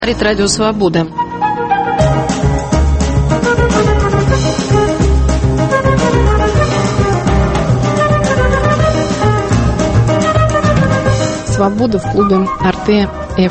Радио Свобода. Свобода в клубе Arte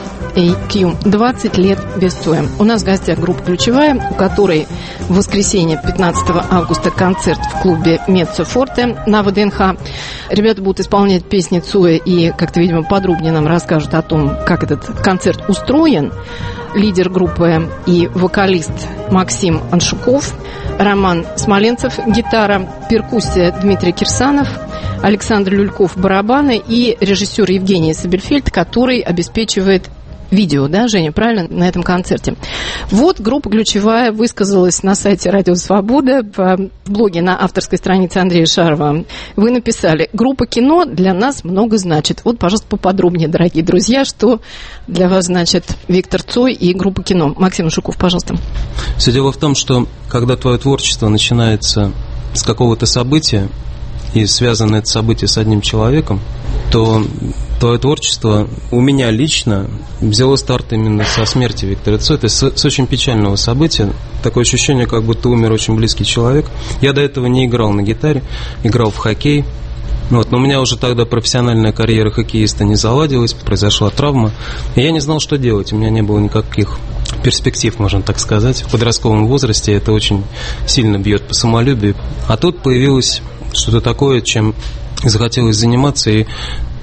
FAQ. 20 лет без Цоя. У нас в гостях группа «Ключевая», у которой в воскресенье 15 августа концерт в клубе Mezzo Forte на ВДНХ. Ребята будут исполнять песни Цоя и как-то, видимо, подробнее нам расскажут о том, как этот концерт устроен. Лидер группы и вокалист Максим Аншуков, Роман Смоленцев, гитара, перкуссия Дмитрий Кирсанов, Александр Люльков, барабаны и режиссер Евгений Сабельфельд, который обеспечивает видео, да, Женя, правильно, на этом концерте. Вот группа «Ключевая» высказалась на сайте «Радио Свобода», в блоге на авторской странице Андрея Шарова. Вы написали: «Группа «Кино» для нас много значит». Вот, пожалуйста, поподробнее, дорогие друзья, что для вас значит Виктор Цой и группа «Кино». Максим Шуков, пожалуйста. Все дело в том, что когда твое творчество начинается с какого-то события, и связано это событие с одним человеком, то твое творчество у меня лично взяло старт именно со смерти Виктора Цоя. Это с очень печального события. Такое ощущение, как будто умер очень близкий человек. Я до этого не играл на гитаре, играл в хоккей. Но у меня уже тогда профессиональная карьера хоккеиста не заладилась, произошла травма. И я не знал, что делать. У меня не было никаких перспектив, можно так сказать. В подростковом возрасте это очень сильно бьет по самолюбию. А тут появилось что-то такое, чем захотелось заниматься. И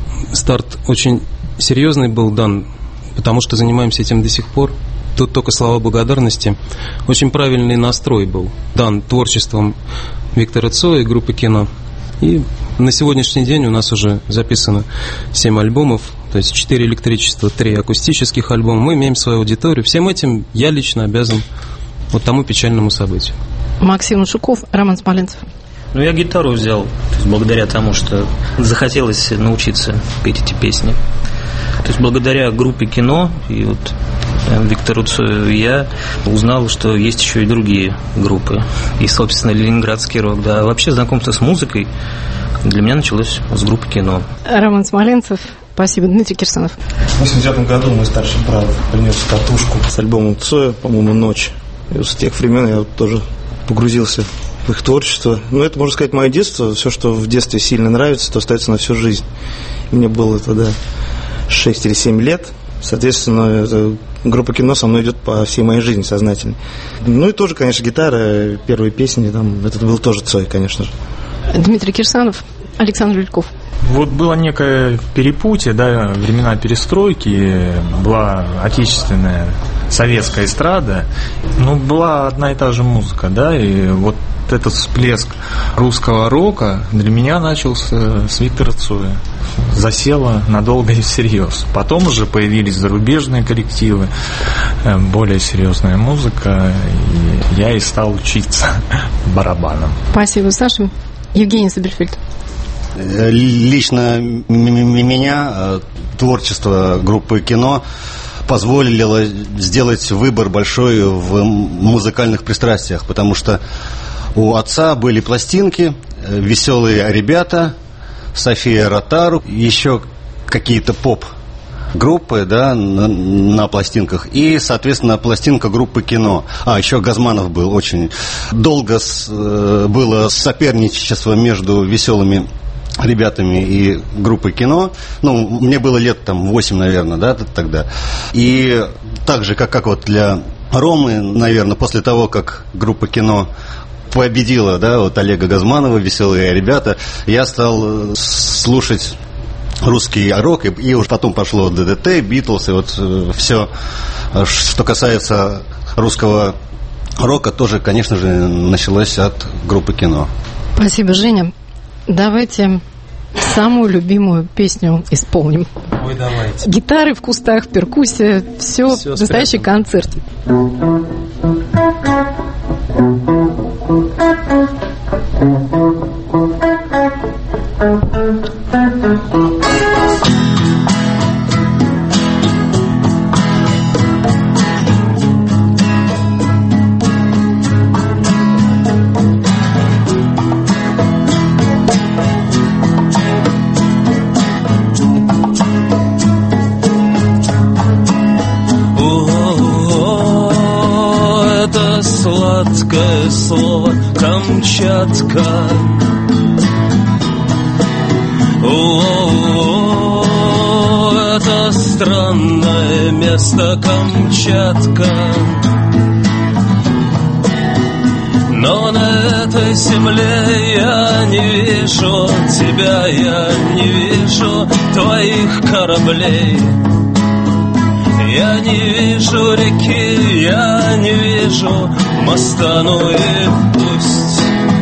старт очень серьезный был дан, потому что занимаемся этим до сих пор. Тут только слова благодарности. Очень правильный настрой был дан творчеством Виктора Цоя и группы «Кино». И на сегодняшний день у нас уже записано 7 альбомов, то есть 4 электричества, 3 акустических альбома. Мы имеем свою аудиторию. Всем этим я лично обязан вот тому печальному событию. Максим Шуков, Роман Смоленцев. Я гитару взял, то есть благодаря тому, что захотелось научиться петь эти песни. То есть благодаря группе «Кино» и вот Виктору Цою я узнал, что есть еще и другие группы. И, собственно, ленинградский рок. Да. Вообще знакомство с музыкой для меня началось с группы «Кино». Роман Смоленцев. Спасибо. Дмитрий Кирсанов. В 89 году мой старший брат принес катушку с альбомом Цоя, по-моему, «Ночь». И вот с тех времен я тоже погрузился в их творчество. Это, можно сказать, мое детство. Все, что в детстве сильно нравится, то остается на всю жизнь. Мне было тогда 6 или 7 лет. Соответственно, группа «Кино» со мной идет по всей моей жизни сознательно. И тоже, конечно, гитара, первые песни, это был тоже Цой, конечно же. Дмитрий Кирсанов, Александр Люльков. Вот было некое перепутье, да, времена перестройки, была отечественная советская эстрада, но была одна и та же музыка, да, и вот этот всплеск русского рока для меня начался с Виктора Цоя. Засело надолго и всерьез. Потом уже появились зарубежные коллективы, более серьезная музыка, и я и стал учиться барабанам. Спасибо, Саша. Евгений Сабельфельд. Лично меня творчество группы «Кино» позволило сделать выбор большой в музыкальных пристрастиях, потому что у отца были пластинки, «Веселые ребята», София Ротару, еще какие-то поп-группы, да, на пластинках, и, соответственно, пластинка группы «Кино». Еще Газманов был очень долго, было соперничество между «Веселыми ребятами» и группой «Кино». Мне было лет 8, наверное, да, тогда. И так же, как вот для Ромы, наверное, после того, как группа «Кино» победила, да, вот Олега Газманова, «Веселые ребята», я стал слушать русский рок, и уже потом пошло ДДТ, Битлз, и вот все, что касается русского рока, тоже, конечно же, началось от группы «Кино». Спасибо, Женя. Давайте самую любимую песню исполним. Ой, давайте. Гитары в кустах, перкуссия, все настоящий концерт. Oh это сладкое слово Камчатка. О, это странное место Камчатка. Но на этой земле я не вижу тебя, я не вижу твоих кораблей. Я не вижу реки, я не вижу моста, ну и пусть.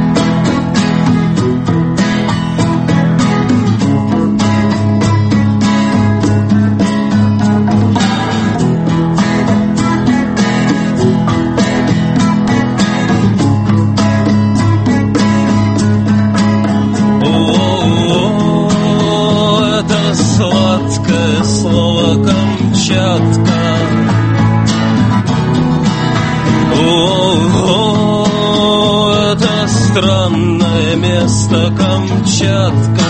Сладкое слово Камчатка. О, это странное место Камчатка.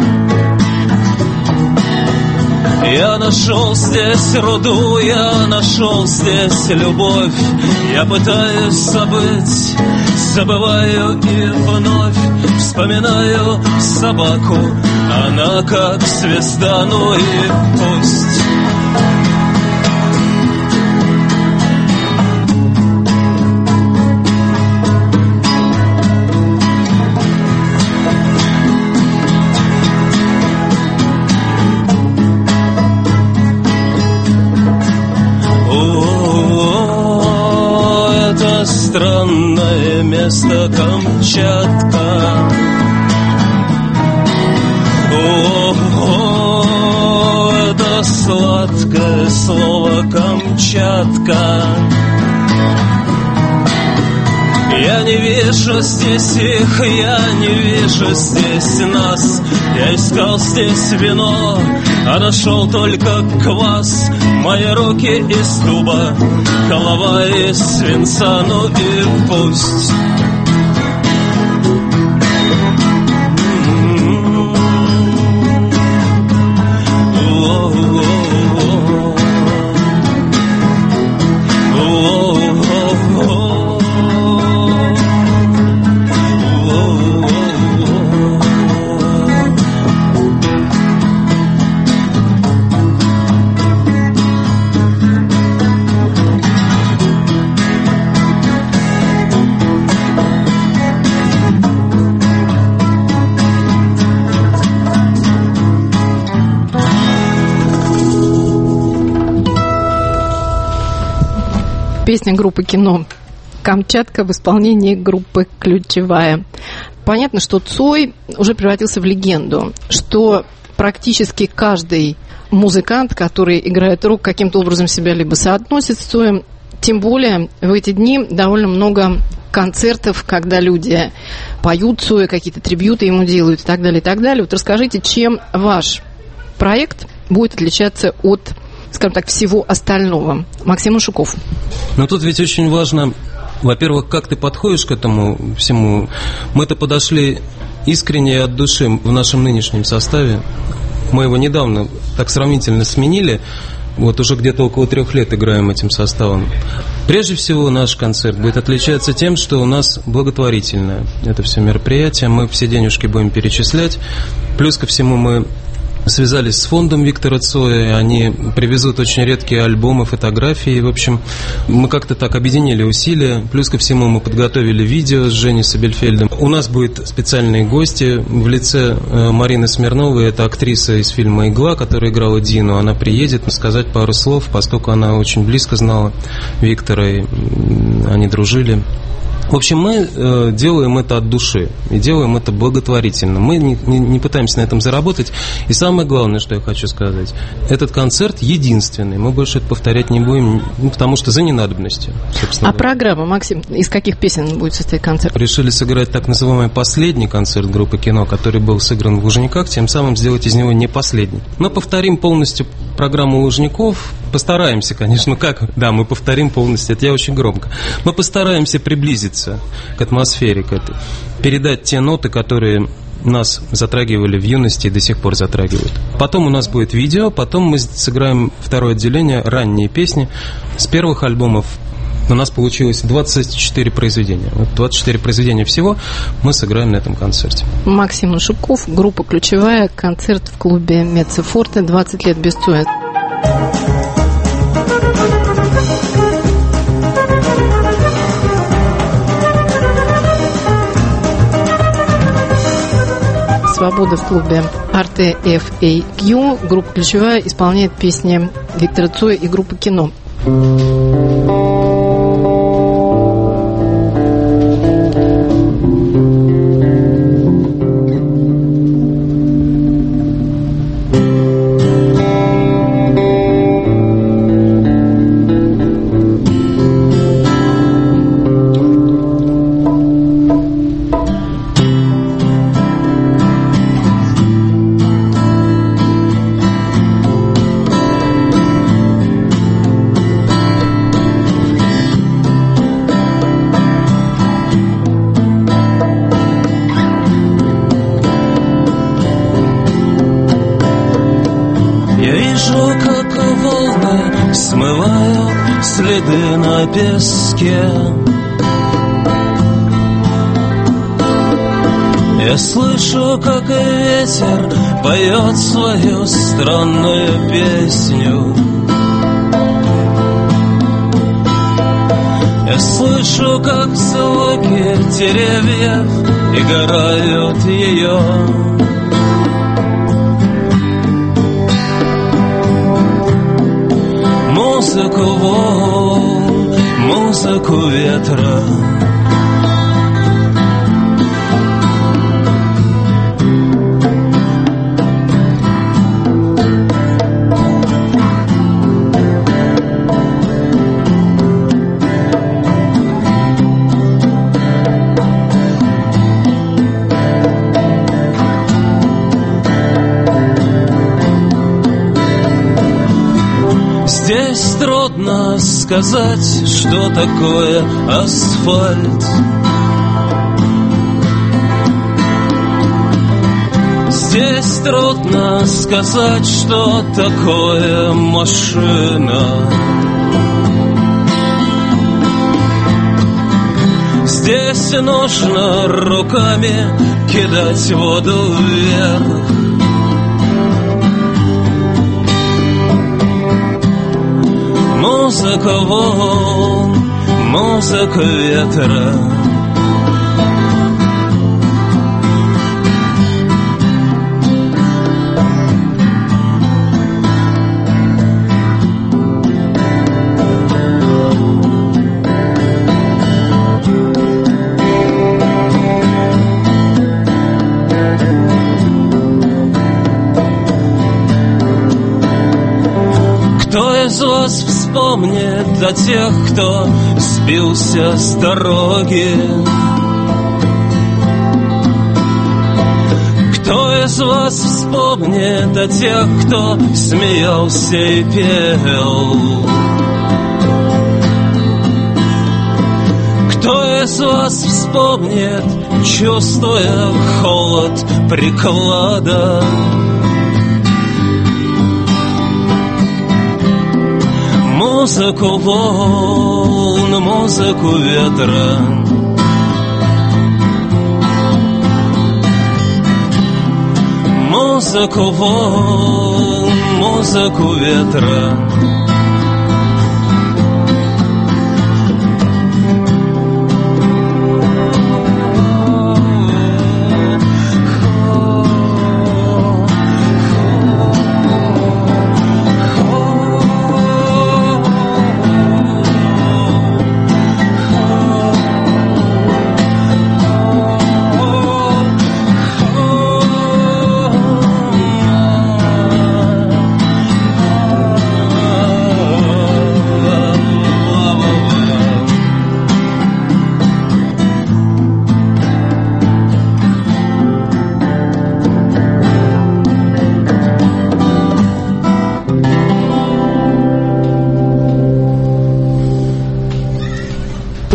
Я нашел здесь руду, я нашел здесь любовь. Я пытаюсь забыть, забываю и вновь вспоминаю собаку. Она как звезда, ну и пусть. О, это странное место Камчатка. О, это сладкое слово Камчатка. Я не вижу здесь их, я не вижу здесь нас. Я искал здесь вино, а нашел только квас. Мои руки из дуба, голова из свинца, ну и пусть. Песня группы «Кино» «Камчатка» в исполнении группы «Ключевая». Понятно, что Цой уже превратился в легенду, что практически каждый музыкант, который играет рок, каким-то образом себя либо соотносит с Цоем. Тем более в эти дни довольно много концертов, когда люди поют Цоя, какие-то трибьюты ему делают и так далее, и так далее. Вот расскажите, чем ваш проект будет отличаться от, скажем так, всего остального? Максим Ушаков. Но тут ведь очень важно, во-первых, как ты подходишь к этому всему. Мы-то подошли искренне и от души в нашем нынешнем составе. Мы его недавно так сравнительно сменили. Вот уже где-то около 3 лет играем этим составом. Прежде всего, наш концерт будет отличаться тем, что у нас благотворительное это все мероприятие. Мы все денежки будем перечислять. Плюс ко всему мы связались с фондом Виктора Цоя, они привезут очень редкие альбомы, фотографии. В общем, мы как-то так объединили усилия. Плюс ко всему мы подготовили видео с Женей Сабельфельдом. У нас будут специальные гости в лице Марины Смирновой. Это актриса из фильма «Игла», которая играла Дину. Она приедет сказать пару слов, поскольку она очень близко знала Виктора, и они дружили. В общем, мы делаем это от души и делаем это благотворительно. Мы не пытаемся на этом заработать. И самое главное, что я хочу сказать, этот концерт единственный. Мы больше это повторять не будем, потому что за ненадобностью. А программа, Максим, из каких песен будет состоять концерт? Решили сыграть так называемый последний концерт группы «Кино», который был сыгран в Лужниках, тем самым сделать из него не последний. Мы повторим полностью программу Лужников. Постараемся, конечно, как? Да, мы повторим полностью, это я очень громко. Мы постараемся приблизиться к атмосфере, к этой, передать те ноты, которые нас затрагивали в юности и до сих пор затрагивают. Потом у нас будет видео, потом мы сыграем второе отделение, ранние песни с первых альбомов У нас получилось 24 произведения. Вот 24 произведения всего мы сыграем на этом концерте. Максим Машуков, группа «Ключевая», концерт в клубе Меццо-Форте, 20 лет Бестуя. «Свобода» в клубе Arte FAQ. Группа «Ключевая» исполняет песни Виктора Цоя и группы «Кино». Следы на песке. Я слышу, как ветер поет свою странную песню. Я слышу, как звуки деревьев играют ее. Музыку волн, музыку ветра. Здесь трудно сказать, что такое асфальт. Здесь трудно сказать, что такое машина. Здесь нужно руками кидать воду вверх. Музыка волн, музыка ветра. Кто из вас вспомнит о тех, кто сбился с дороги? Кто из вас вспомнит о тех, кто смеялся и пел? Кто из вас вспомнит, чувствуя холод приклада? Музыку волн, музыку ветра. Музыку волн, музыку ветра.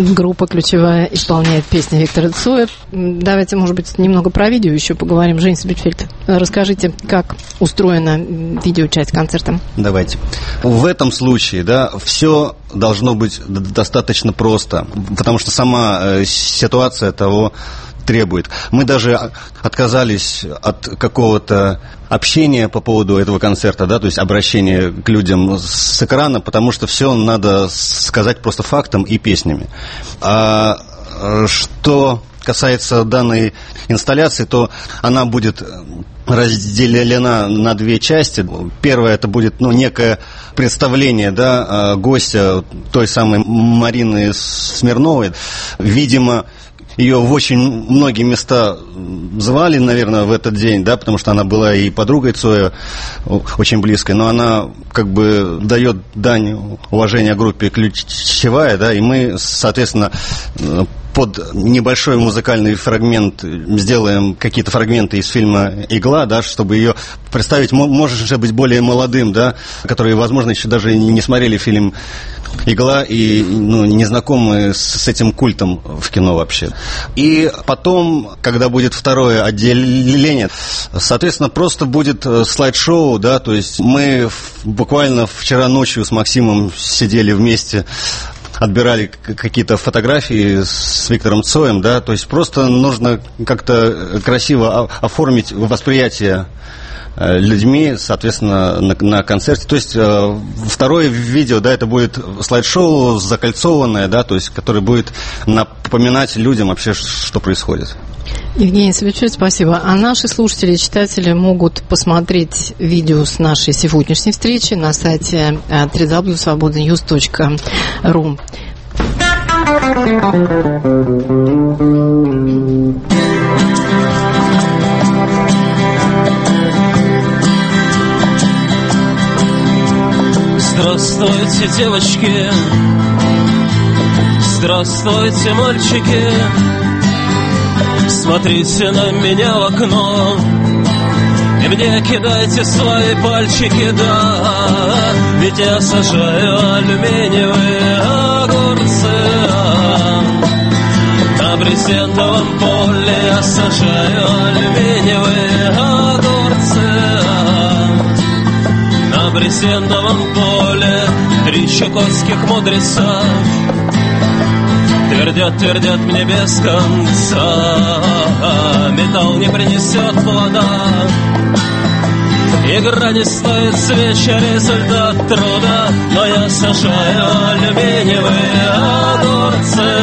Группа «Ключевая» исполняет песни Виктора Цоя. Давайте, может быть, немного про видео еще поговорим. Жень Сабитфельд, расскажите, как устроена видеочасть концерта? Давайте. В этом случае, да, все должно быть достаточно просто, потому что сама ситуация того требует. Мы даже отказались от какого-то общения по поводу этого концерта, да, то есть обращения к людям с экрана, потому что все надо сказать просто фактом и песнями. А что касается данной инсталляции, то она будет разделена на две части. Первое, это будет некое представление, да, гостя той самой Марины Смирновой. Видимо, ее в очень многие места звали, наверное, в этот день, да, потому что она была и подругой Цоя очень близкой, но она как бы дает дань уважения группе «Ключевая», да, и мы, соответственно, под небольшой музыкальный фрагмент сделаем какие-то фрагменты из фильма «Игла», да, чтобы ее представить, может быть, более молодым, да, которые, возможно, еще даже не смотрели фильм «Игла» и не знакомы с этим культом в кино вообще. И потом, когда будет второе отделение, соответственно, просто будет слайд-шоу, да, то есть мы буквально вчера ночью с Максимом сидели вместе, отбирали какие-то фотографии с Виктором Цоем, да, то есть просто нужно как-то красиво оформить восприятие людьми, соответственно, на концерте. То есть второе видео, да, это будет слайд-шоу закольцованное, да, то есть которое будет напоминать людям вообще, что происходит. Евгений Савичевич, спасибо. А наши слушатели и читатели могут посмотреть видео с нашей сегодняшней встречи на сайте www.svobodnews.ru. Здравствуйте, девочки, здравствуйте, мальчики, смотрите на меня в окно и мне кидайте свои пальчики, да, ведь я сажаю алюминиевые огурцы. На брезентовом поле я сажаю алюминиевые огурцы. На брезентовом поле 3 чукотских мудреца твердят мне без конца. Металл не принесет плода, игра не стоит свечи, результат труда. Но я сажаю алюминиевые огурцы.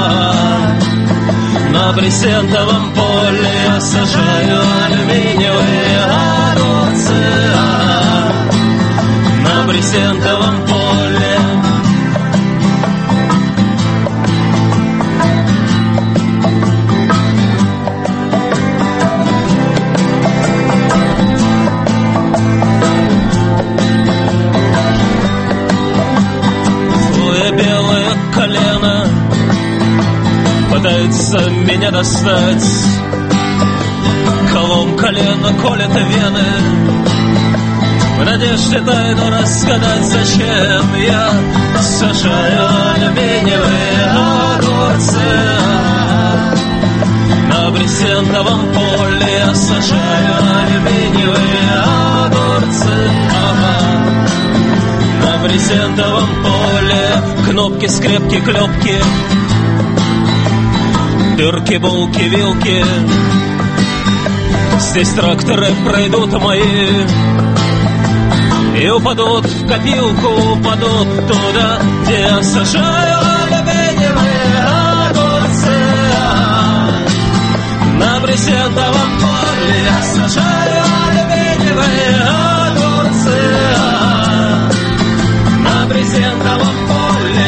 На брезентовом поле я сажаю алюминиевые огурцы. На брезентовом поле. Твое белое колено пытается меня достать. Колом колено колет вены, в надежде тайну разгадать, зачем я сажаю алюминиевые огурцы. На брезентовом поле я сажаю алюминиевые огурцы. На брезентовом поле кнопки, скрепки, клепки, дырки, булки, вилки. Здесь тракторы пройдут мои и упадут в копилку, упадут туда, где я сажаю алюминиевые огурцы. На брезентовом поле я сажаю алюминиевые огурцы. На брезентовом поле.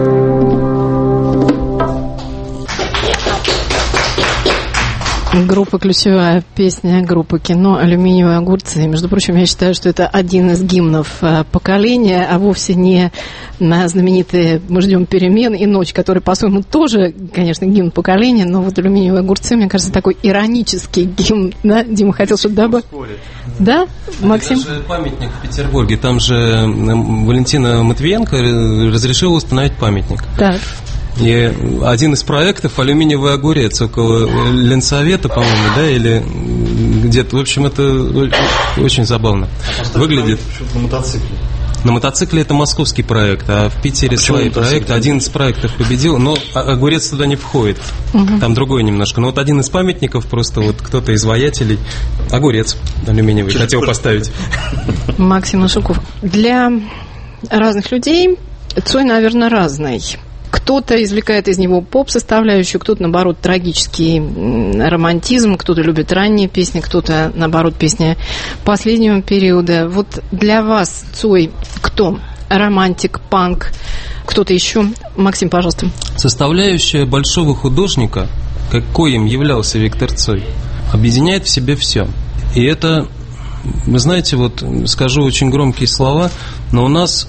Группа группа ключевая, песня группы «Кино» «Алюминиевые огурцы». Между прочим, я считаю, что это один из гимнов поколения, а вовсе не на знаменитые «Мы ждем перемен» и «Ночь», который, по-своему, тоже, конечно, гимн поколения, но вот «Алюминиевые огурцы», мне кажется, такой иронический гимн. Да? Дима хотел что-то добавить? Да, Максим? Это же памятник в Петербурге. Там же Валентина Матвиенко разрешила установить памятник. Так. И один из проектов «Алюминиевый огурец» около Ленсовета, по-моему, да, или где-то. В общем, это очень забавно выглядит. На мотоцикле. На мотоцикле это московский проект, а в Питере свои проекты. Один из проектов победил, но огурец туда не входит. Там другой немножко. Но вот один из памятников, просто вот кто-то из воятелей, огурец алюминиевый хотел поставить. Максим Машуков. Для разных людей Цой, наверное, разный. Кто-то извлекает из него поп-составляющую, кто-то, наоборот, трагический романтизм, кто-то любит ранние песни, кто-то, наоборот, песни последнего периода. Вот для вас Цой кто? Романтик, панк, кто-то еще? Максим, пожалуйста. Составляющая большого художника, каким являлся Виктор Цой, объединяет в себе все. И это, вы знаете, вот скажу очень громкие слова, но у нас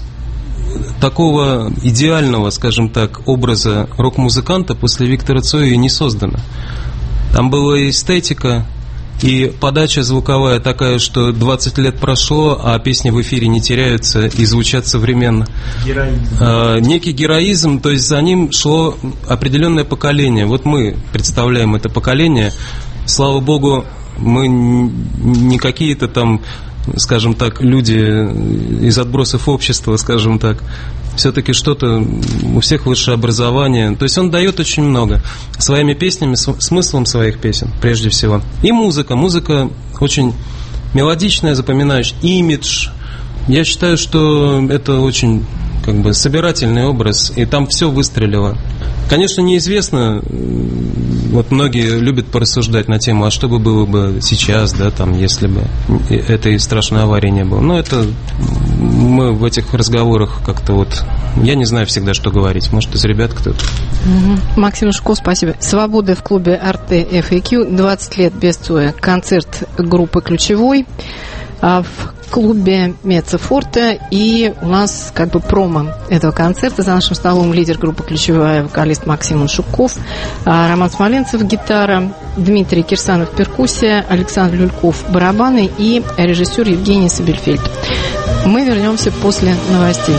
такого идеального, скажем так, образа рок-музыканта после Виктора Цоя и не создано. Там была эстетика и подача звуковая такая, что 20 лет прошло, а песни в эфире не теряются и звучат современно. Некий героизм, то есть за ним шло определенное поколение. Вот мы представляем это поколение. Слава богу, мы не какие-то там, скажем так, люди из отбросов общества, скажем так. Все-таки что-то, у всех высшее образование. То есть он дает очень много своими песнями, смыслом своих песен, прежде всего. И музыка. Музыка очень мелодичная, запоминающая. Имидж. Я считаю, что это очень как бы собирательный образ, и там все выстрелило. Конечно, неизвестно, вот многие любят порассуждать на тему, а что бы было бы сейчас, да, там, если бы этой страшной аварии не было. Но это мы в этих разговорах как-то вот, я не знаю всегда, что говорить. Может, из ребят кто-то. Максим Шуко, спасибо. «Свобода» в клубе «Арте FAQ», 20 лет без Цоя. Концерт группы «Ключевой» в клубе Мецо-Форте, и у нас как бы промо этого концерта. За нашим столом лидер группы «Ключевая», вокалист Максим Шуков, Роман Смоленцев, гитара, Дмитрий Кирсанов, перкуссия, Александр Люльков, барабаны и режиссер Евгений Сабельфельд. Мы вернемся после новостей.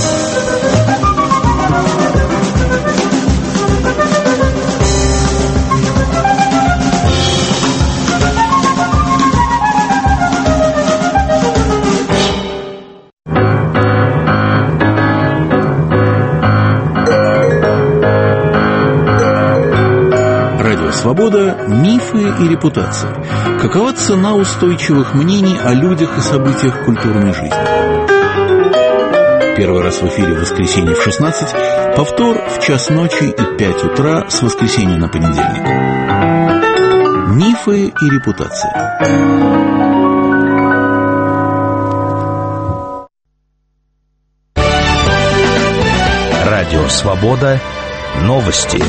Свобода, мифы и репутации. Какова цена устойчивых мнений о людях и событиях культурной жизни? Первый раз в эфире в воскресенье в 16, повтор в час ночи и 5 утра с воскресенья на понедельник. Мифы и репутации. Радио «Свобода». Новости.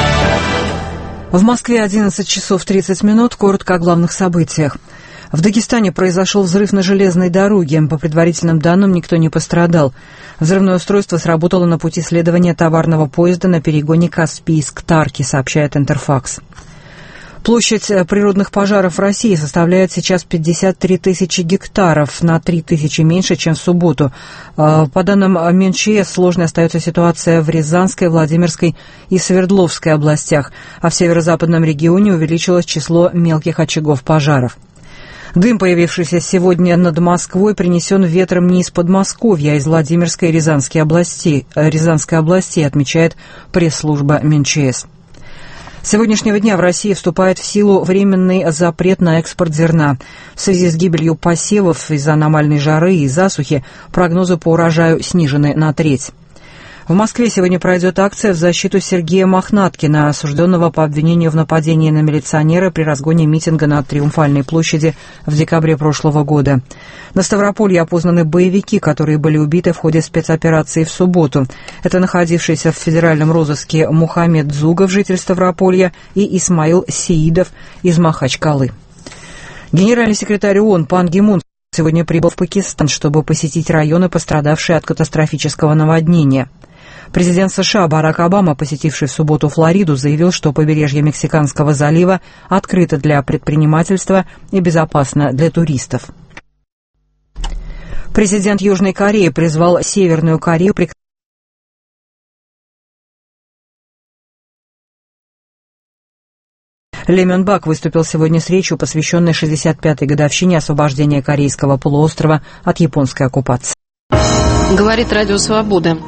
В Москве 11 часов 30 минут. Коротко о главных событиях. В Дагестане произошел взрыв на железной дороге. По предварительным данным, никто не пострадал. Взрывное устройство сработало на пути следования товарного поезда на перегоне Каспийск-Тарки, сообщает Интерфакс. Площадь природных пожаров в России составляет сейчас 53 тысячи гектаров, на 3 тысячи меньше, чем в субботу. По данным МЧС, сложной остается ситуация в Рязанской, Владимирской и Свердловской областях, а в северо-западном регионе увеличилось число мелких очагов пожаров. Дым, появившийся сегодня над Москвой, принесен ветром не из Подмосковья, а из Владимирской и Рязанской областей, отмечает пресс-служба МЧС. С сегодняшнего дня в России вступает в силу временный запрет на экспорт зерна. В связи с гибелью посевов из-за аномальной жары и засухи прогнозы по урожаю снижены на треть. В Москве сегодня пройдет акция в защиту Сергея Мохнаткина, осужденного по обвинению в нападении на милиционера при разгоне митинга на Триумфальной площади в декабре прошлого года. На Ставрополье опознаны боевики, которые были убиты в ходе спецоперации в субботу. Это находившийся в федеральном розыске Мухаммед Дзугов, житель Ставрополья, и Исмаил Сеидов из Махачкалы. Генеральный секретарь ООН Пан Ги Мун сегодня прибыл в Пакистан, чтобы посетить районы, пострадавшие от катастрофического наводнения. Президент США Барак Обама, посетивший в субботу Флориду, заявил, что побережье Мексиканского залива открыто для предпринимательства и безопасно для туристов. Президент Южной Кореи призвал Северную Корею прекратить Ли Мён Бак выступил сегодня с речью, посвященной 65-й годовщине освобождения Корейского полуострова от японской оккупации. Говорит Радио Свобода.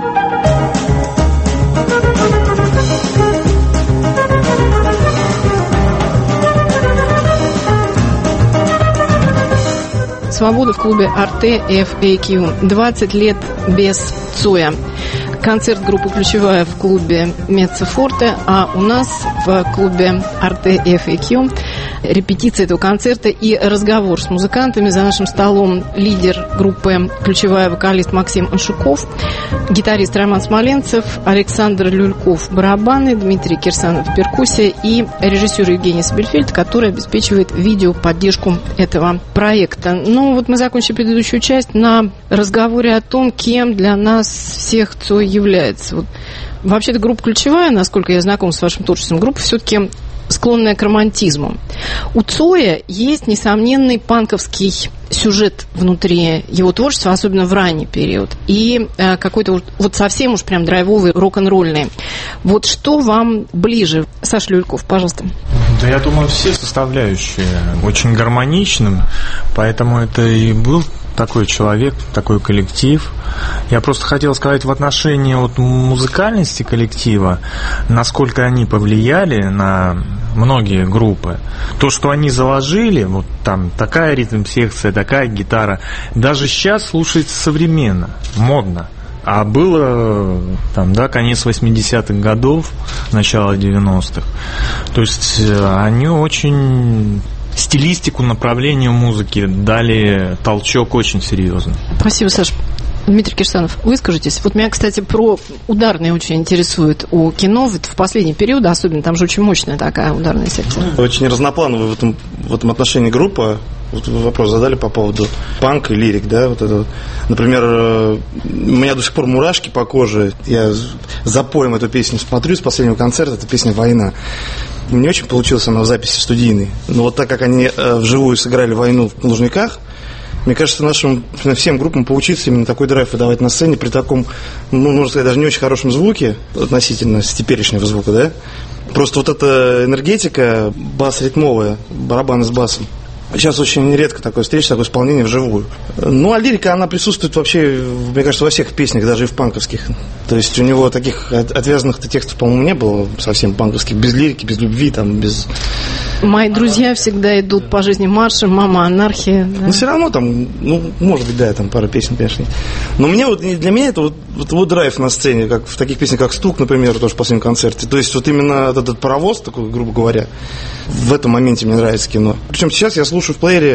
Свобода в клубе Arte FAQ. 20 лет без Цоя. Концерт группы «Ключевая» в клубе «Меццо-Форте», а у нас в клубе Arte FAQ репетиция этого концерта и разговор с музыкантами. За нашим столом лидер группы «Ключевая», вокалист Максим Аншуков, гитарист Роман Смоленцев, Александр Люльков барабаны, Дмитрий Кирсанов перкуссия и режиссер Евгений Сабельфельд, который обеспечивает видеоподдержку этого проекта. Ну вот мы закончили предыдущую часть на разговоре о том, кем для нас всех Цой является. Вот. Вообще-то группа «Ключевая», насколько я знакома с вашим творчеством, группа все-таки склонная к романтизму. У Цоя есть несомненный панковский сюжет внутри его творчества, особенно в ранний период, и какой-то вот совсем уж прям драйвовый, рок-н-ролльный. Вот что вам ближе? Саша Люльков, пожалуйста. Да, я думаю, все составляющие очень гармоничным, поэтому это и был такой человек, такой коллектив. Я просто хотел сказать в отношении вот музыкальности коллектива, насколько они повлияли на многие группы. То, что они заложили, вот там такая ритм-секция, такая гитара, даже сейчас слушается современно, модно. А было там, да, конец 80-х годов, начало 90-х. То есть они очень стилистику, направление музыки дали толчок очень серьезный. Спасибо, Саш. Дмитрий Кирсанов, выскажитесь. Вот меня, кстати, про ударные очень интересует у кино. Вот в последний период, особенно, там же очень мощная такая ударная секция. Очень разноплановая в этом отношении группа. Вот вопрос задали по поводу панк и лирик, да, вот это вот. Например, у меня до сих пор мурашки по коже. Я за поем эту песню смотрю с последнего концерта, это песня «Война». Не очень получилась она в записи студийной. Но вот так как они вживую сыграли «Войну» в Лужниках, мне кажется, нашим всем группам поучиться именно такой драйв выдавать на сцене при таком, ну, можно сказать, даже не очень хорошем звуке относительно с теперешнего звука, да. Просто вот эта энергетика бас-ритмовая, барабаны с басом. Сейчас очень редко такое встреча, такое исполнение вживую. Ну, а лирика, она присутствует вообще, мне кажется, во всех песнях, даже и в панковских. То есть у него таких отвязанных-то текстов, по-моему, не было совсем панковских, без лирики, без любви, там, без... Мои друзья всегда идут по жизни маршем, мама, анархия. Да? Но все равно там, ну, может быть, да, там пара песен, конечно. Но мне вот, для меня это вот драйв на сцене, как в таких песнях, как «Стук», например, тоже в последнем концерте. То есть вот именно этот паровоз, такой, грубо говоря, в этом моменте мне нравится кино. Причем сейчас я слушаю в плеере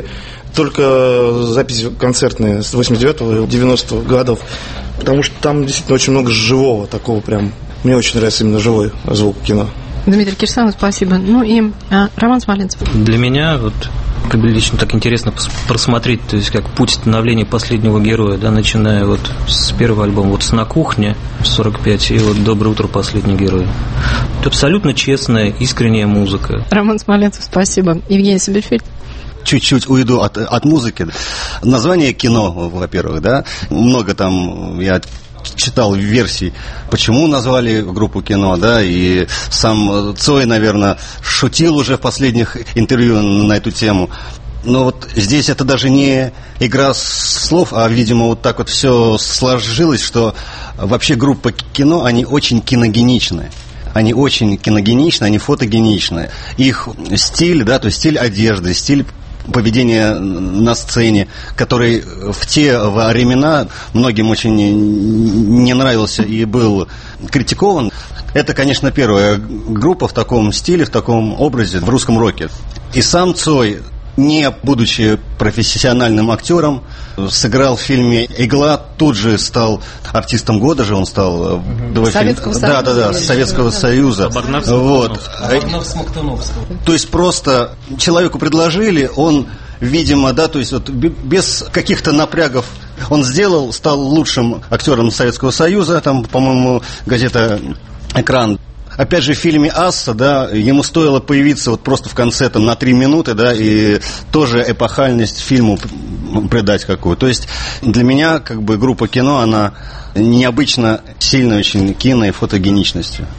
только записи концертные с 89-го и 90-го годов, потому что там действительно очень много живого такого прям. Мне очень нравится именно живой звук кино. Дмитрий Кирсанов, спасибо. Ну и Роман Смоленцев. Для меня вот как бы лично так интересно просмотреть, то есть как путь становления последнего героя, да, начиная вот с первого альбома, вот с «На кухне» 45 и вот «Доброе утро, последний герой». Это абсолютно честная, искренняя музыка. Роман Смоленцев, спасибо. Евгений Сабельфельд. Чуть-чуть уйду от музыки. Название кино, во-первых, да, много там я читал версий, почему назвали группу «Кино», да, и сам Цой, наверное, шутил уже в последних интервью на эту тему. Но вот здесь это даже не игра слов, а, видимо, вот так вот все сложилось, что вообще группа «Кино», они очень киногеничны. Они очень киногеничны, они фотогеничны. Их стиль, да, то есть стиль одежды, стиль поведение на сцене, который в те времена многим очень не нравился и был критикован. Это, конечно, первая группа в таком стиле, в таком образе в русском роке. И сам Цой, не будучи профессиональным актером, сыграл в фильме «Игла», тут же стал артистом года же, он стал Советского Союза. Да, Советского Союза. Вот. То есть просто человеку предложили, он, видимо, да, то есть вот без каких-то напрягов он сделал, стал лучшим актером Советского Союза, там, по-моему, газета «Экран». Опять же, в фильме «Асса», да, ему стоило появиться вот просто в конце там на 3 минуты, да, и тоже эпохальность фильму придать какую. То есть для меня как бы группа «Кино», она необычно сильной очень кино- и фотогеничностью.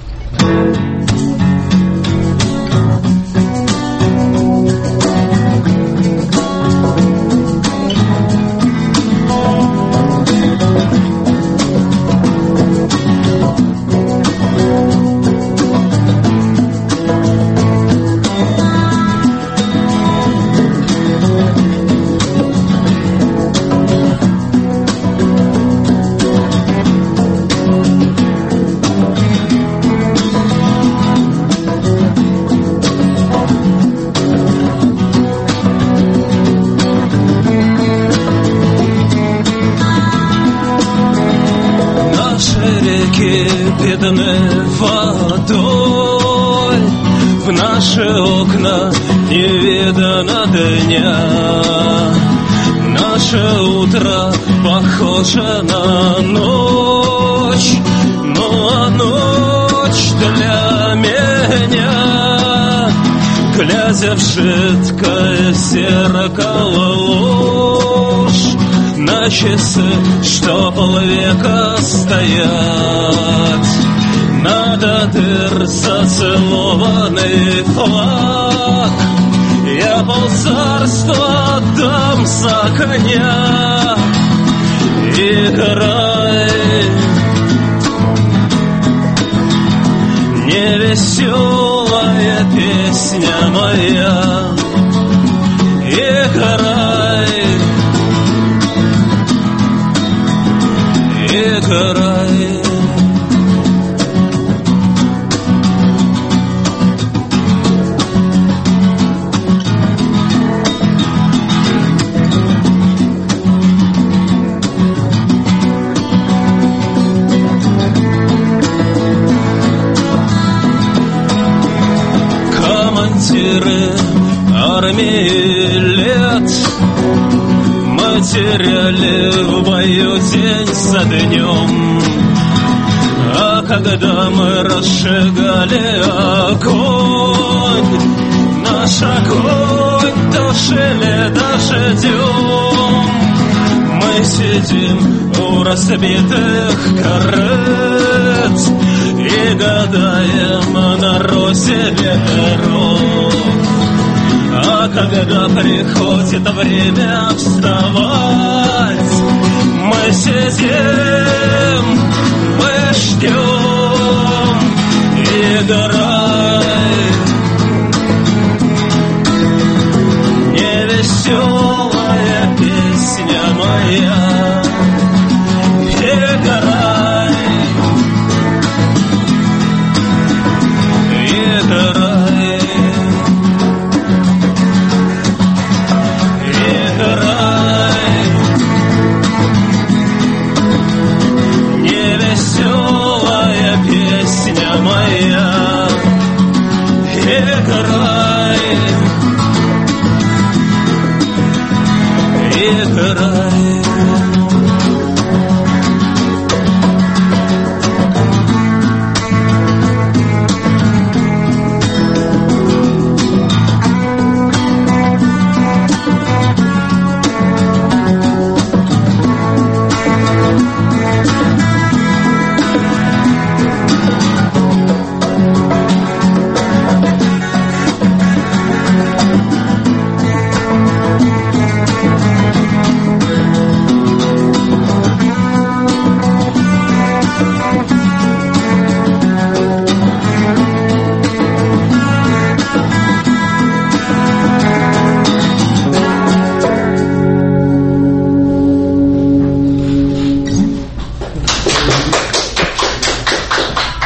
Бедны водой, в наши окна не видно дня. Наше утро похоже на ночь, ну а ночь для меня, глядя в жидкое зеркало ложь, на часы, что полвека стоят, надо дыр зацелованный флаг. Я полцарства отдам за коня. Играй, невеселая песня моя. Играй, играй. Командиры армии лет мы теряли в бою день за днем. А когда мы разжигали огонь, наш огонь тушили дождем. Мы сидим у разбитых корыт и гадаем на розе ветров. А когда приходит время вставать, мы сидим, мы ждем. Играй, невеселая песня моя. Играй, играй. Невеселая песня моя.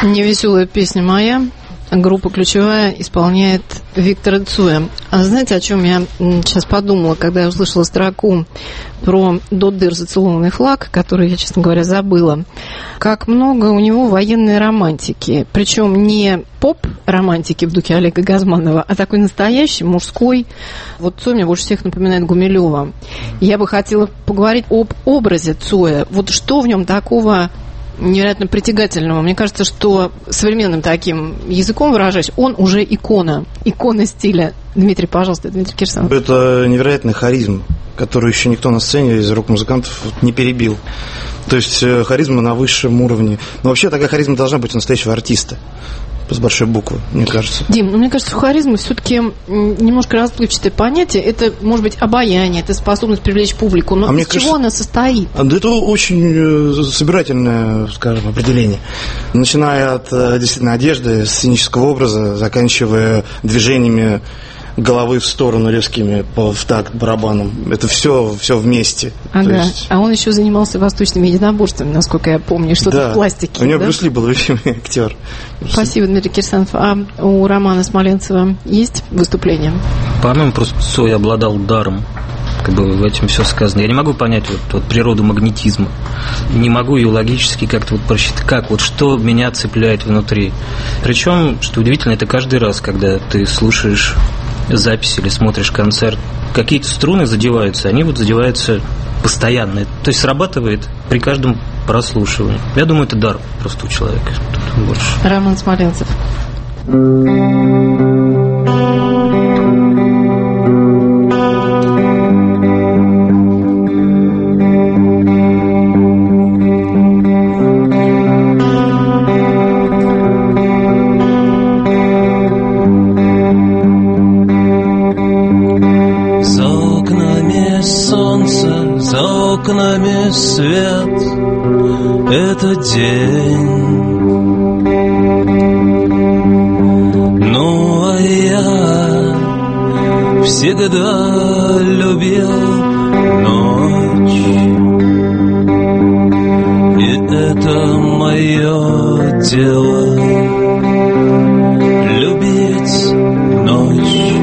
Невеселая песня моя. Группа «Ключевая» исполняет Виктора Цоя. А знаете, о чем я сейчас подумала, когда я услышала строку про «Дот-дыр зацелованный флаг», который я, честно говоря, забыла. Как много у него военной романтики. Причем не поп-романтики в духе Олега Газманова, а такой настоящий, мужской. Вот Цой мне больше всех напоминает Гумилева. Я бы хотела поговорить об образе Цоя. Вот что в нем такого невероятно притягательного. Мне кажется, что современным таким языком выражаясь, он уже икона стиля. Дмитрий, пожалуйста, Дмитрий Кирсанов. Это невероятный харизм, который еще никто на сцене из рок-музыкантов не перебил. То есть харизма на высшем уровне. Но вообще такая харизма должна быть у настоящего артиста. С большой буквы, мне кажется. Дим, мне кажется, харизма все-таки немножко расплывчатое понятие. Это, может быть, обаяние, это способность привлечь публику. Но из чего она состоит? Это очень собирательное, скажем, определение. Начиная от действительно одежды, сценического образа, заканчивая движениями головы в сторону резкими в такт барабаном. Это все вместе. Ага. Есть... А он еще занимался восточными единоборствами, насколько я помню, что-то в пластике. У него Брюс Ли был любимый актер. Спасибо, Дмитрий Кирсанов. А у Романа Смоленцева есть выступление? По-моему, просто Цой обладал даром. Как бы в этом все сказано. Я не могу понять вот природу магнетизма. Не могу ее логически как-то просчитать, что меня цепляет внутри. Причем, что удивительно, это каждый раз, когда ты слушаешь запись или смотришь концерт, какие-то струны задеваются, они задеваются постоянно. То есть срабатывает при каждом прослушивании. Я думаю, это дар просто у человека. Тут больше. Роман Смоленцев. Окнами свет, это день. Ну, а я всегда любил ночь. И это мое дело — любить ночь.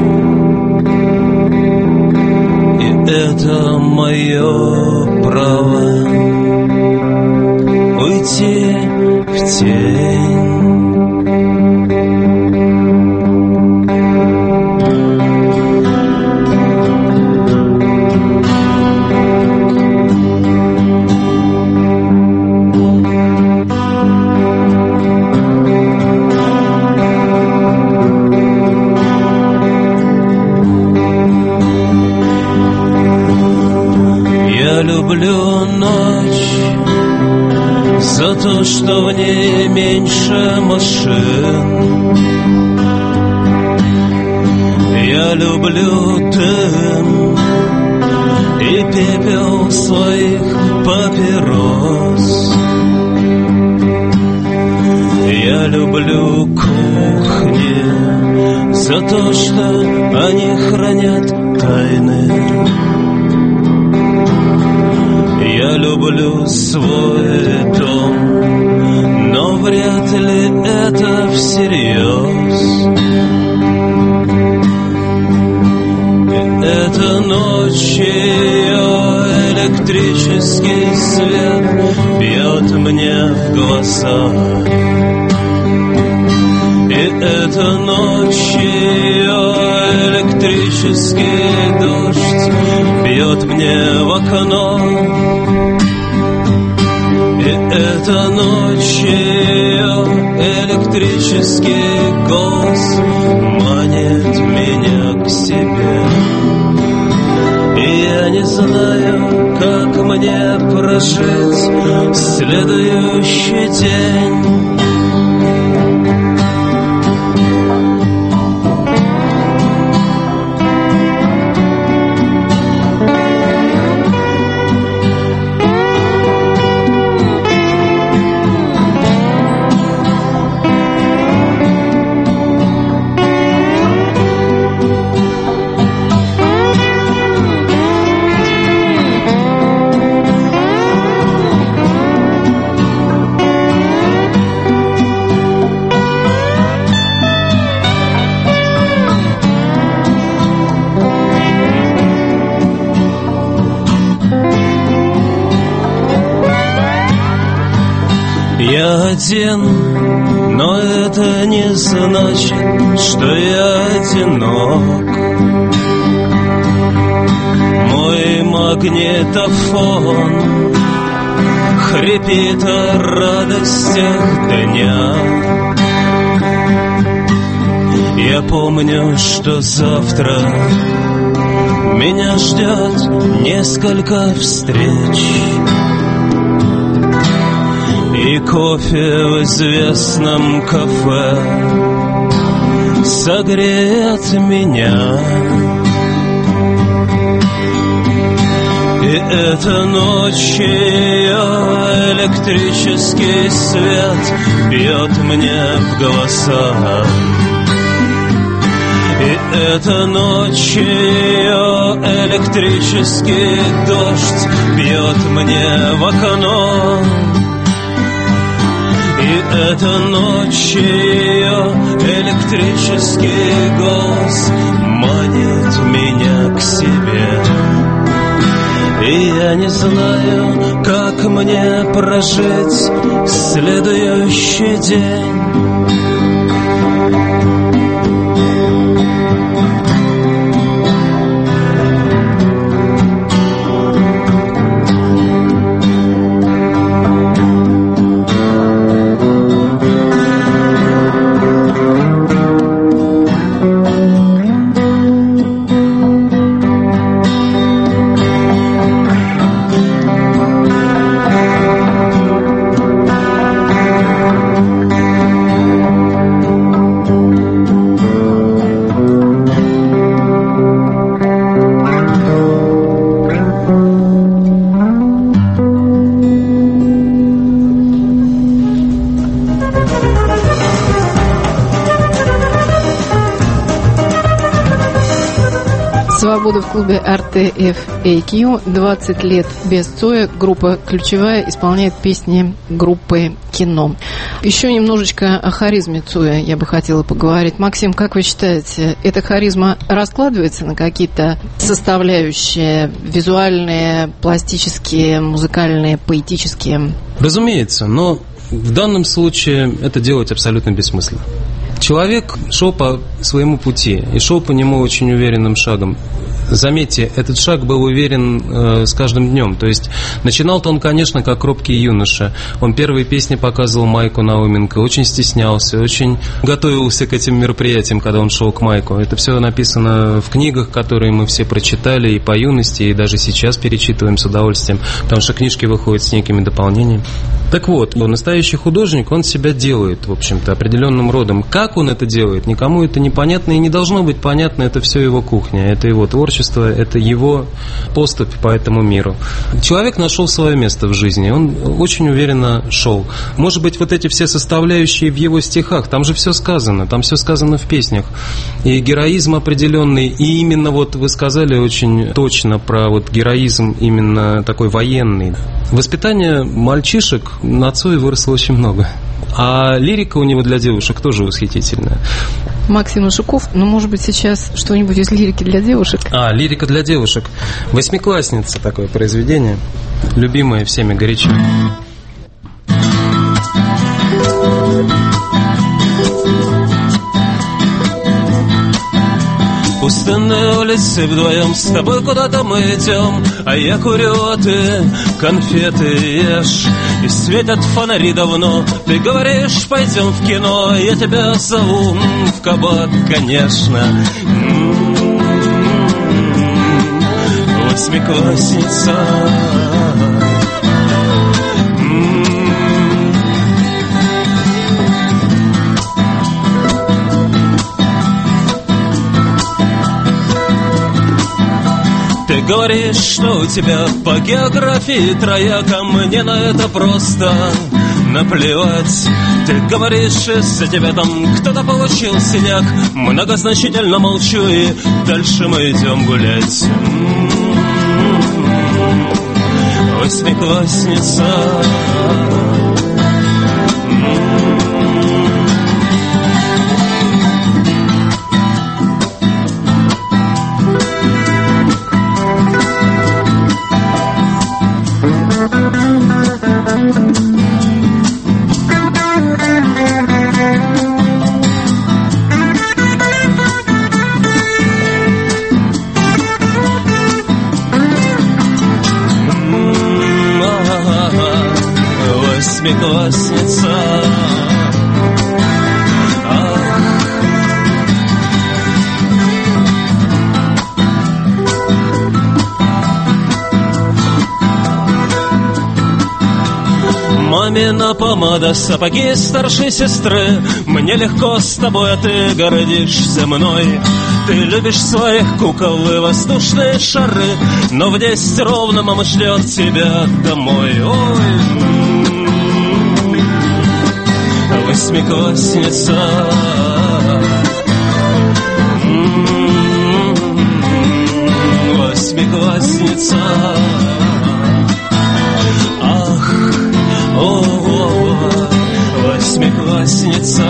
И это мое право уйти в тень. Я люблю ночь за то, что в ней меньше машин. Я люблю дым и пепел своих папирос. Я люблю кухни за то, что они хранят тайны. Я люблю свой дом, но вряд ли это всерьез. Это ночь, ее электрический свет бьет мне в глаза. И это ночь, ее электрический дождь бьет мне в окно. И эта ночь, ее электрический голос манит меня к себе. И я не знаю, как мне прожить следующий день. Я один, но это не значит, что я одинок. Мой магнитофон хрипит о радостях дня. Я помню, что завтра меня ждет несколько встреч, и кофе в известном кафе согреет меня. И эта ночь ее электрический свет бьет мне в глаза. И эта ночь ее электрический дождь бьет мне в окно. И эта ночь ее электрический голос манит меня к себе. И я не знаю, как мне прожить следующий день. Свобода в клубе RTFAQ. 20 лет без Цоя. Группа «Ключевая» исполняет песни группы «Кино». Еще немножечко о харизме Цоя я бы хотела поговорить. Максим, как вы считаете, эта харизма раскладывается на какие-то составляющие визуальные, пластические, музыкальные, поэтические? Разумеется, но в данном случае это делать абсолютно бессмысленно. Человек шел по своему пути и шел по нему очень уверенным шагом. Заметьте, этот шаг был уверен с каждым днем. То есть начинал-то он, конечно, как робкий юноша. Он первые песни показывал Майку Науменко, очень стеснялся, очень готовился к этим мероприятиям, когда он шел к Майку. Это все написано в книгах, которые мы все прочитали и по юности, и даже сейчас перечитываем с удовольствием, потому что книжки выходят с некими дополнениями. Так вот, настоящий художник, он себя делает, в общем-то, определенным родом. Как он это делает, никому это непонятно и не должно быть понятно, это все его кухня, это его творчество, это его поступь по этому миру. Человек нашел свое место в жизни, он очень уверенно шел. Может быть, вот эти все составляющие в его стихах, там же все сказано, там все сказано в песнях. И героизм определенный, и именно вот вы сказали очень точно про вот героизм именно такой военный. Воспитание мальчишек на Цое выросло очень много. А лирика у него для девушек тоже восхитительная. Максим Ашуков, ну, может быть, сейчас что-нибудь из лирики для девушек? Лирика для девушек. «Восьмиклассница» такое произведение, любимое всеми горячо. Пустынные улицы, вдвоем с тобой куда-то мы идем, а я курю, а ты конфеты ешь. И светят фонари давно, ты говоришь, пойдем в кино, я тебя зову в кабак, конечно. Восьмиклассница. Ты говоришь, что у тебя по географии трояка, мне на это просто наплевать. Ты говоришь, из-за тебя там кто-то получил синяк, многозначительно молчу, и дальше мы идем гулять. Восьмиклассница. восьмиклассница. Мамина помада, сапоги старшей сестры. Мне легко с тобой, а ты гордишься мной. Ты любишь своих кукол и воздушные шары, но в 10 ровно мама шлет тебя домой. Ой, восьмиклассница. Восьмиклассница. Восьмиклассница.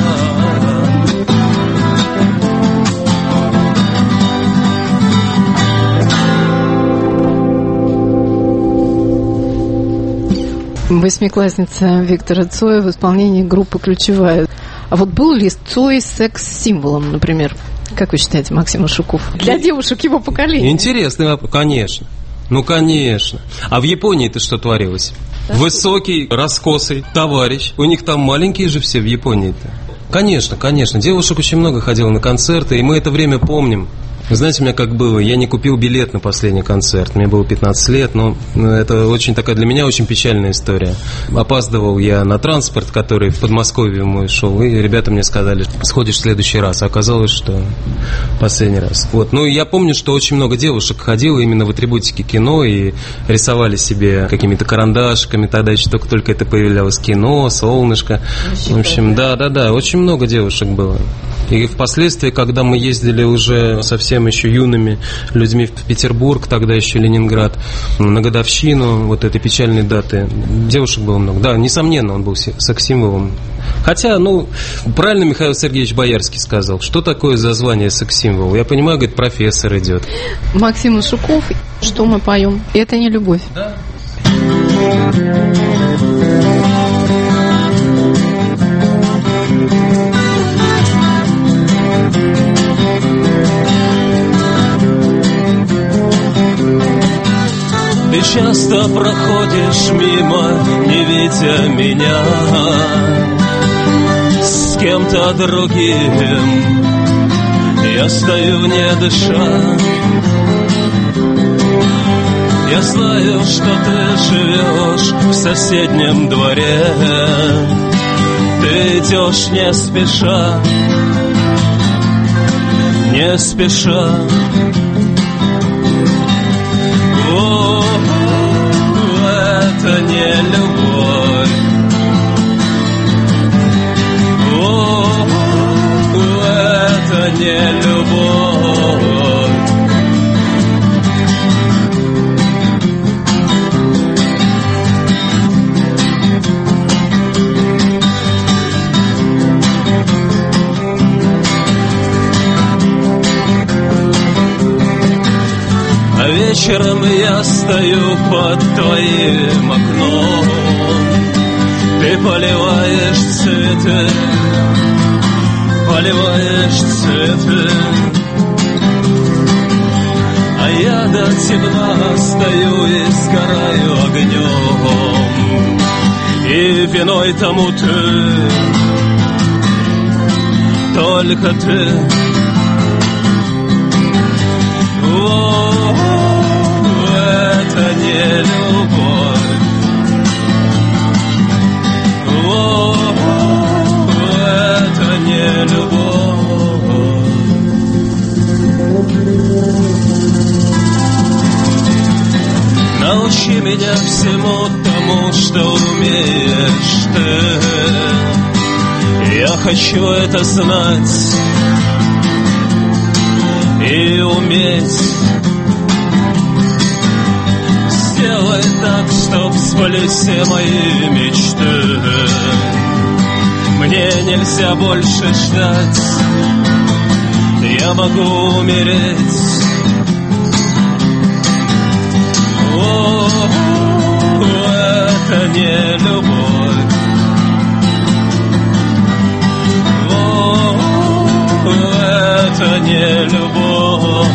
Восьмиклассница Виктора Цоя в исполнении группы «Ключевая». А вот был ли Цой секс-символом, например? Как вы считаете, Максим Ашуков? Для девушек его поколения. Интересный вопрос. Конечно. Ну, конечно. А в Японии-то что творилось? Да? Высокий, раскосый товарищ. У них там маленькие же все в Японии-то. Конечно, конечно. Девушек очень много ходило на концерты, и мы это время помним. Вы знаете, у меня как было, я не купил билет на последний концерт, мне было 15 лет, но это очень такая для меня очень печальная история. Опаздывал я на транспорт, который в Подмосковье мой шел, и ребята мне сказали, сходишь в следующий раз, а оказалось, что последний раз. Вот. Ну, я помню, что очень много девушек ходило именно в атрибутике кино и рисовали себе какими-то карандашками, тогда еще только это появлялось кино, солнышко. В общем, да, очень много девушек было. И впоследствии, когда мы ездили уже совсем еще юными людьми в Петербург, тогда еще Ленинград, на годовщину вот этой печальной даты, девушек было много. Да, несомненно, он был секс-символом. Хотя, правильно Михаил Сергеевич Боярский сказал, что такое за звание секс-символ. Я понимаю, говорит, профессор идет. Максим Ашуков, что мы поем? Это не любовь. Да. Ты часто проходишь мимо, не видя меня, с кем-то другим. Я стою, не дыша. Я знаю, что ты живешь в соседнем дворе. Ты идешь не спеша, не спеша. Это не любовь. Это не любовь. А вечером я стою под твоим окном. Ты поливаешь цветы, поливаешь цветы. А я до темна стою и сгораю огнем. И виной тому ты, только ты. Это не любовь. Это не любовь. Научи меня всему тому, что умеешь ты. Я хочу это знать и уметь. Сделай так, чтоб сбылись все мои мечты. Мне нельзя больше ждать, я могу умереть. Это не любовь. Это не любовь.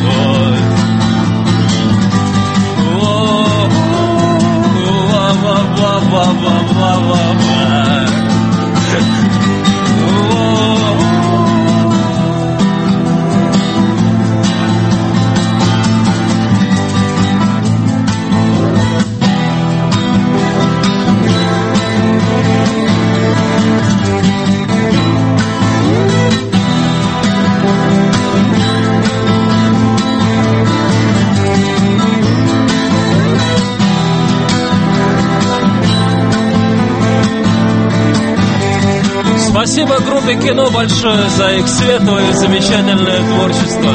Спасибо группе «Кино» большое за их светлое и замечательное творчество.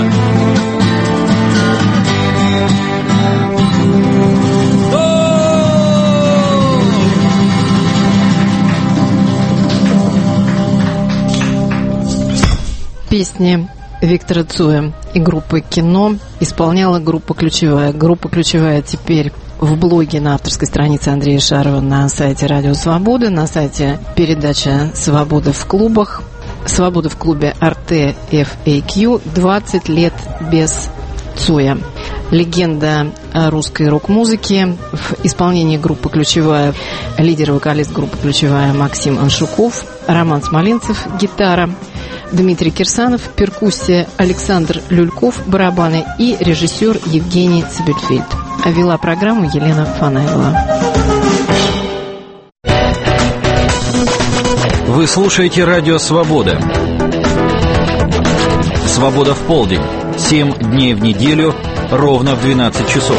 Песни Виктора Цоя и группы «Кино» исполняла группа «Ключевая». Группа «Ключевая» теперь в блоге на авторской странице Андрея Шарова на сайте «Радио Свобода», на сайте передача «Свобода в клубах». «Свобода в клубе Arte FAQ. 20 лет без Цоя». Легенда русской рок-музыки в исполнении группы «Ключевая». Лидер и вокалист группы «Ключевая» Максим Аншуков, Роман Смоленцев, гитара, Дмитрий Кирсанов, перкуссия, Александр Люльков, барабаны и режиссер Евгений Цибельфельд. А вела программу Елена Фанаева. Вы слушаете «Радио Свобода». «Свобода в полдень». 7 дней в неделю, ровно в 12 часов.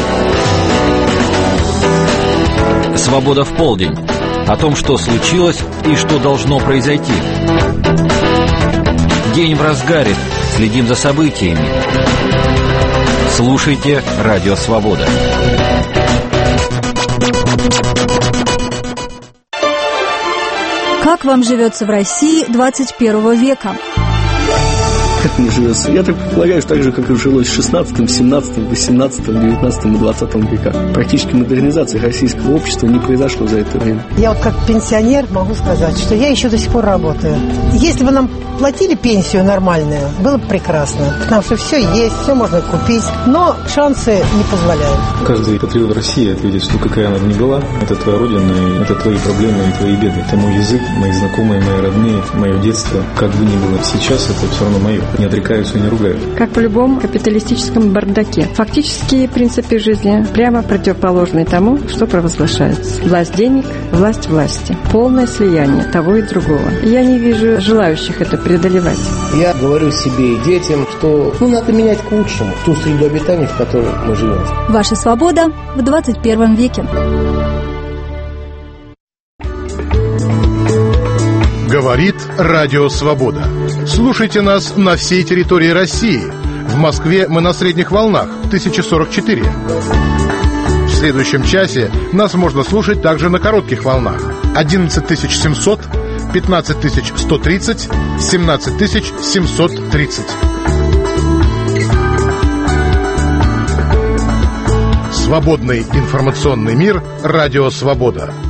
«Свобода в полдень». О том, что случилось и что должно произойти. День в разгаре. Следим за событиями. Слушайте «Радио Свобода». Как вам живется в России 21 века? Как мне живется? Я так предполагаю, что так же, как и жилось в 16, 17, 18, 19 и 20 веках. Практически модернизация российского общества не произошло за это время. Я вот как пенсионер могу сказать, что я еще до сих пор работаю. Если бы нам платили пенсию нормальную, было бы прекрасно. Потому что все есть, все можно купить, но шансы не позволяют. Каждый патриот России ответит, что какая она бы ни была, это твоя родина, и это твои проблемы и твои беды. Это мой язык, мои знакомые, мои родные, мое детство. Как бы ни было сейчас, это все равно мое. Не отрекаются и не ругают. Как в любом капиталистическом бардаке. Фактические принципы жизни прямо противоположны тому, что провозглашается. Власть денег, власть власти. Полное слияние того и другого. Я не вижу желающих это преодолевать. Я говорю себе и детям, что надо менять к лучшему ту среду обитания, в которой мы живем. Ваша свобода в 21 веке. Говорит Радио Свобода. Слушайте нас на всей территории России. В Москве мы на средних волнах 1044. В следующем часе нас можно слушать также на коротких волнах 11700, 15130, 17730. Свободный информационный мир. Радио Свобода.